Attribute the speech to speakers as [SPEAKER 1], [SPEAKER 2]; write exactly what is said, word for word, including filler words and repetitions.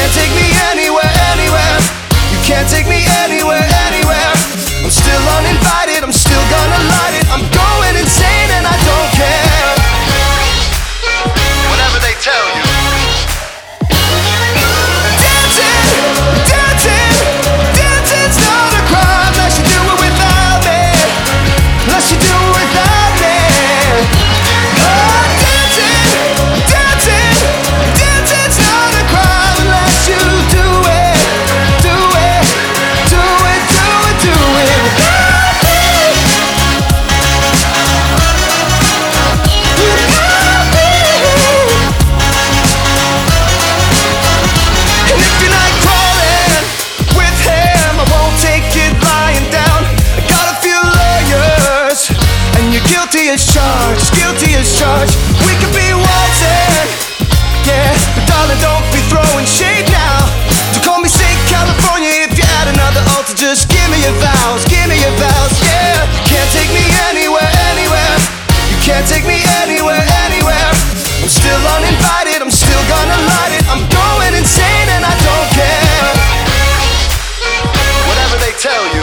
[SPEAKER 1] can't take me anywhere, anywhere. You can't take me anywhere, anywhere. I'm still uninvited, I'm still gonna light it. I'm going insane and I don't care. Whatever they tell you. Guilty as charged, guilty as charged. We could be waltzing, yeah, but darling, don't be throwing shade now. So call me Saint California if you add another altar. Just give me your vows, give me your vows, yeah. You can't take me anywhere, anywhere. You can't take me anywhere, anywhere. I'm still uninvited, I'm still gonna light it. I'm going insane and I don't care. Whatever they tell you.